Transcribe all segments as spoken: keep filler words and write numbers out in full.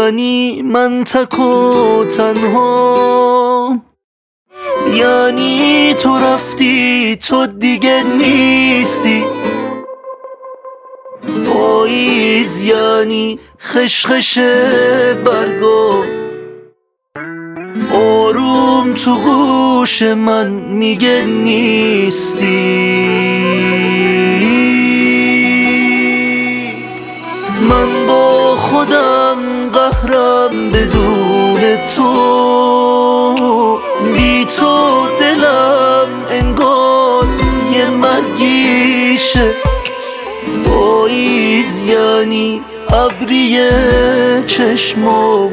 یعنی من تک و تنها، یعنی تو رفتی تو دیگه نیستی. پاییز یعنی خشخش برگا، آروم تو گوش من میگه نیستی. من با خودم قهرم بدون تو، بی تو دلم انگار یه مرگیشه. پاییز یعنی ابری چشمام،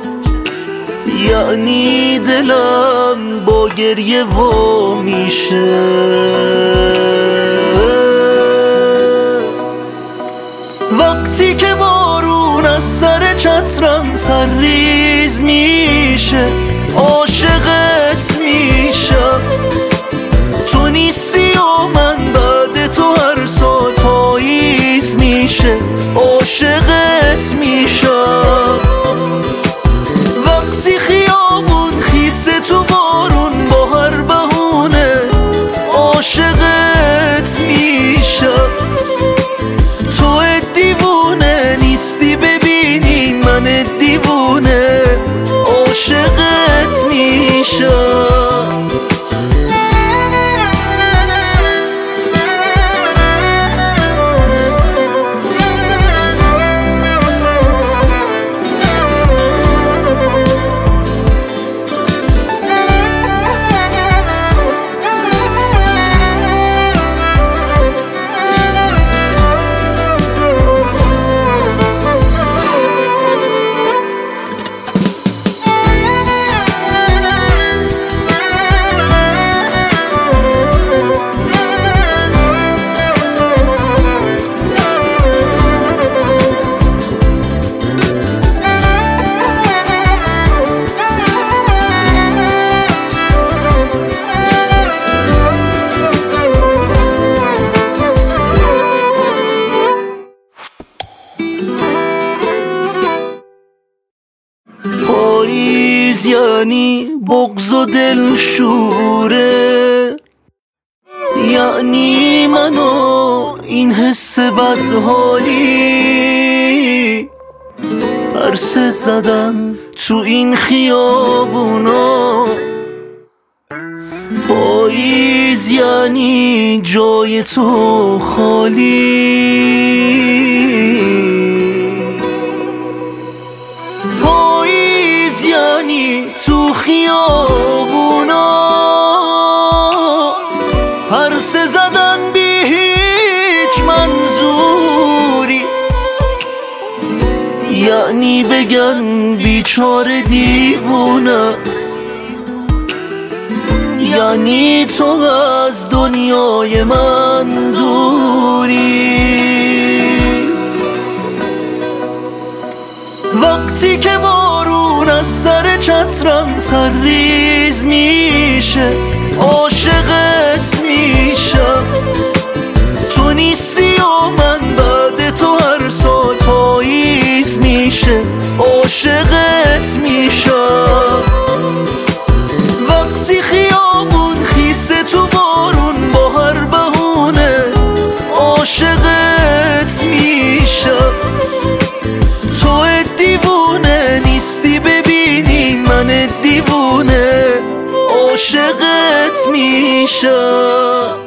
یعنی دلم با گریه وا میشه. وقتی که بارون از سر چترم سرریز میشه، عاشقت میشم. تو نیستی و من بعد تو هر سال پاییز میشه، عاشقت میشم. وقتی خیابون خیسه تو بارون با هر بهونه، عاشقت میشم. تو دیوونه نیستی ببینی من دیوونه، عاشقت میشم. پاییز یعنی بغض و دلشوره، یعنی منو این حس بدحالی. پرسه زدم تو این خیابونا، پاییز یعنی جای تو خالی. تو خیابونا پرسه زدن بی هیچ منظوری، یعنی بگن بیچاره دیوونه است، یعنی تو از دنیای من دوری. وقتی که بارون از سر چترم سرریز میشه، عاشقت میشم. تو نیستی و من بعد تو هر سال پاییز میشه، عاشقت میشم. وقتی خیابون خیسه تو بارون با هر بهونه، عاشقت میشم. تو دیوونه نیستی ببینی من دیوونه، عاشقت میشم.